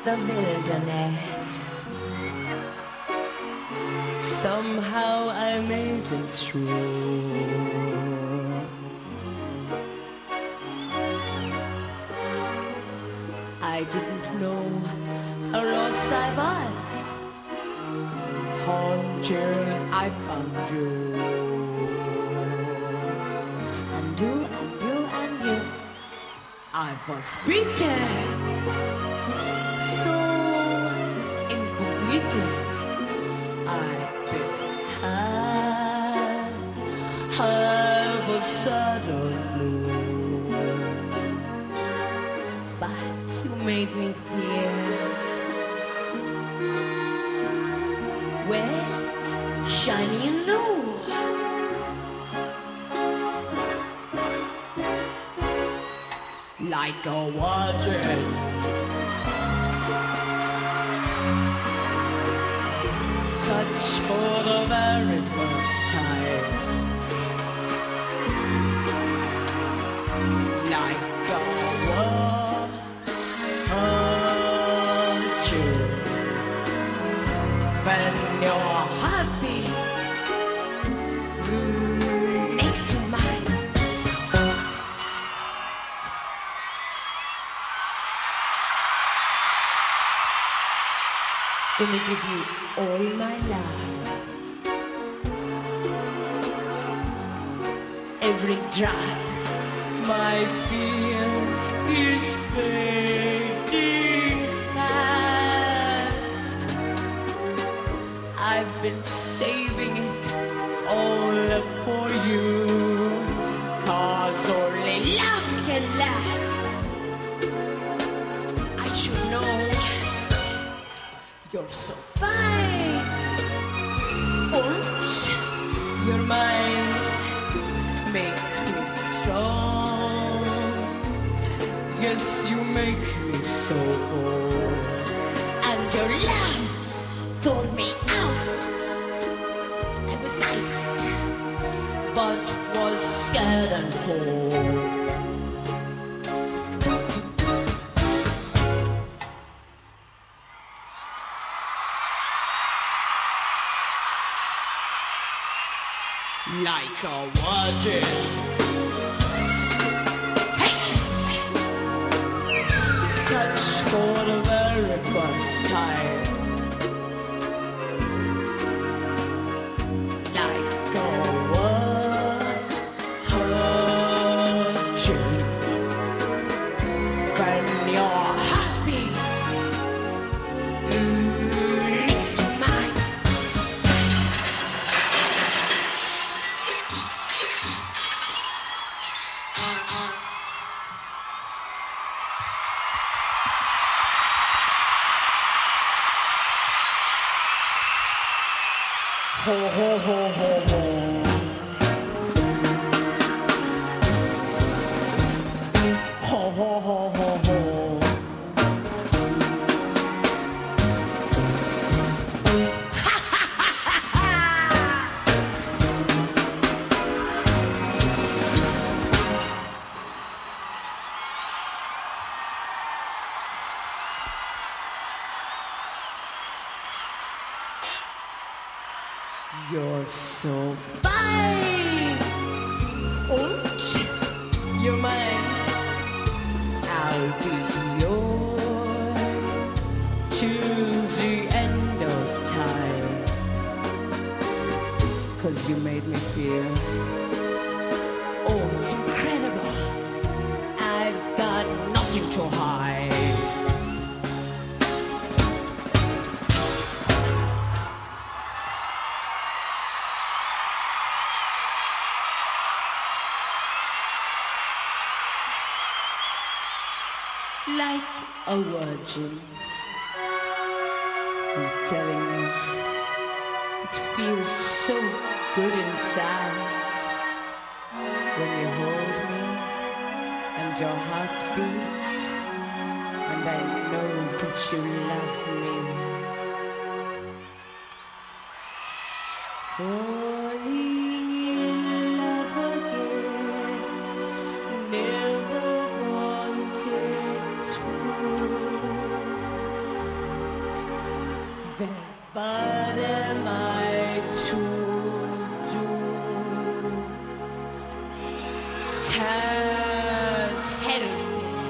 the wilderness. Somehow I made it through. I didn't know how lost I was until I found you. And you, and you, and you. I was beaten, so incomplete. I've been have a sudden blue, but you made me feel well, shiny and new. Like a virgin, touch for the very first time. Like a virgin, when your heart beats next to mine. Gonna give you all my love, every drop. My fear is fading fast. I've been saving it all for you, 'cause only love can last. I should know. You're so fine, und you're mine, make me strong. Yes, you make me so old, and your love thawed me out. I was nice, but was scared and cold. Like a virgin, hey! Touch for the very first time. Like a virgin, when your heart beats next to mine. Ho, ho, ho, ho, ho. Ho, ho, ho, ho, ho. Ha, ha, ha, ha, ha. You're so fine, und you're mine. I'll be yours till the end of time, 'cause you made me feel, oh, it's incredible. I've got nothing to hide. Like a virgin, I'm telling you, it feels so good inside when you hold me and your heart beats, and I know that you love me. Falling in love again, never wanted to. What am I to do? Can't help it.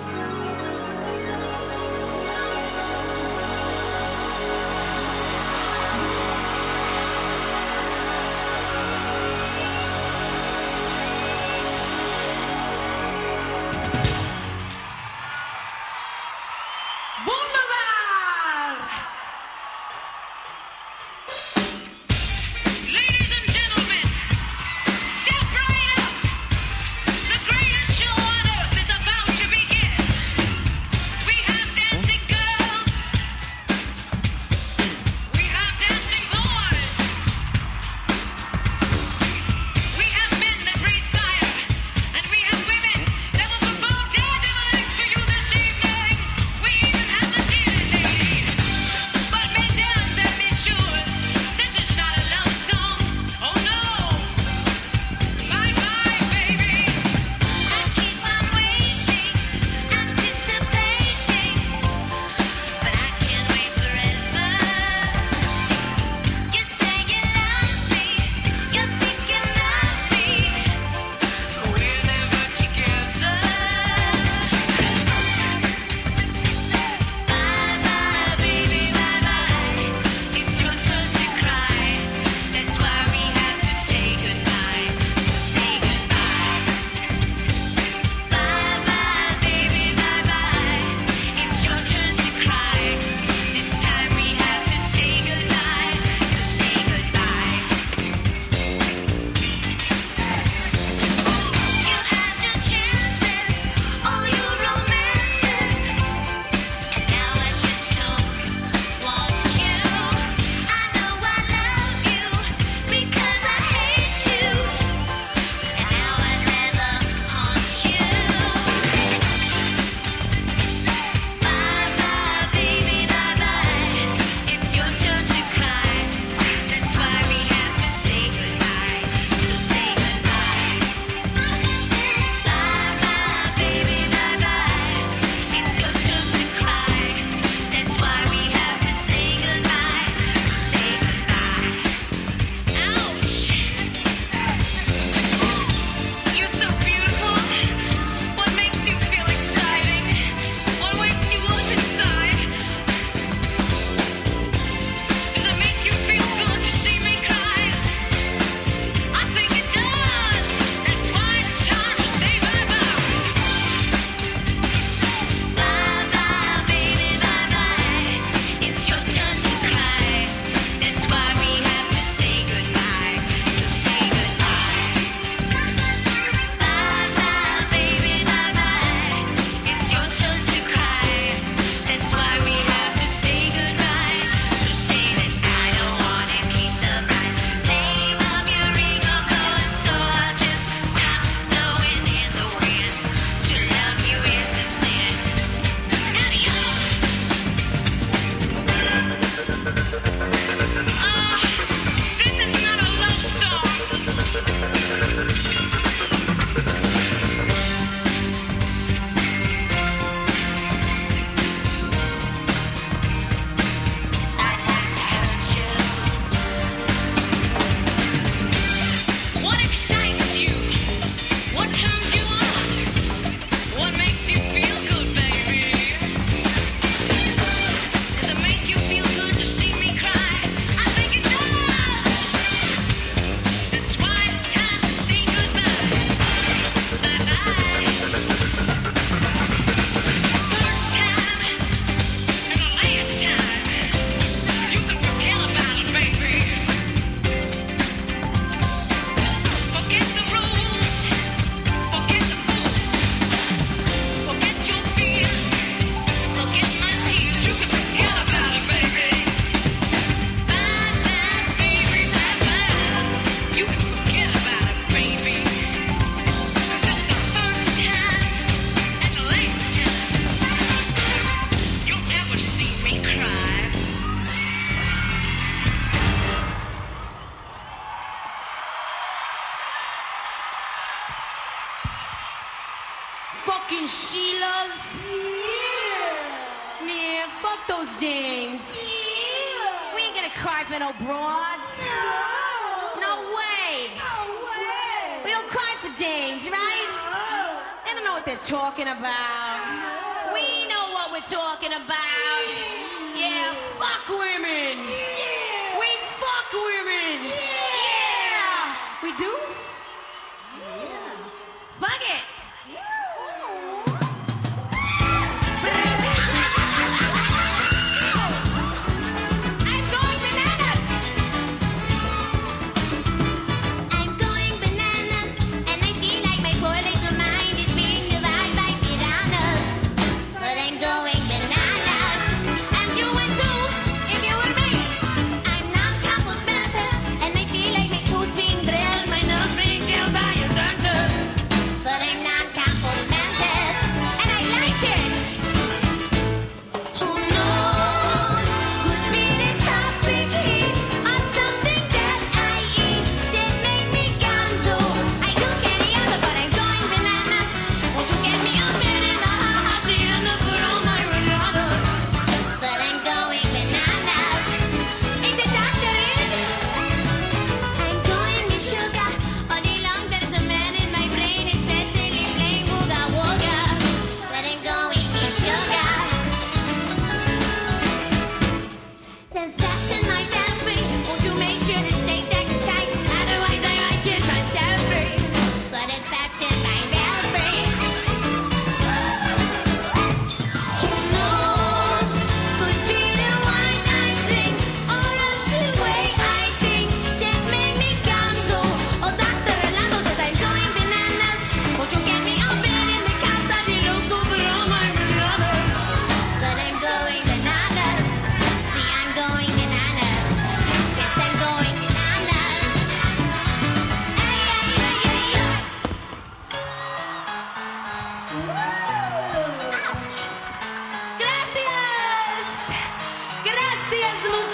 Fucking Sheilas. Yeah. Man, fuck those things. Yeah. We gonna cry for no broads. No way. We don't cry for dames, right? They don't know what they're talking about. We know what we're talking about. Yeah, fuck women. We fuck women. Yeah. We do? Fuck it. Gracias. Gracias,